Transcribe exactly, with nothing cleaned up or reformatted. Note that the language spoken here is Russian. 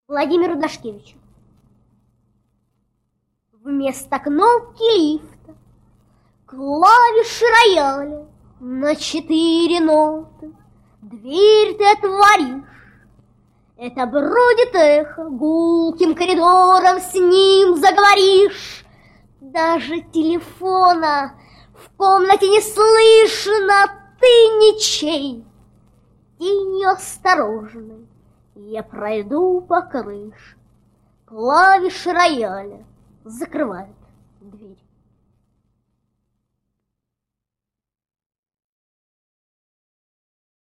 Владимиру Дашкевичу. Вместо кнопки лифта клавиши рояля на четыре ноты. Дверь ты отворишь, это бродит эхо, гулким коридором с ним заговоришь. Даже телефона в комнате не слышно, ты ничей. Тенью осторожной я пройду по крыше. Клавиши рояля закрывают дверь.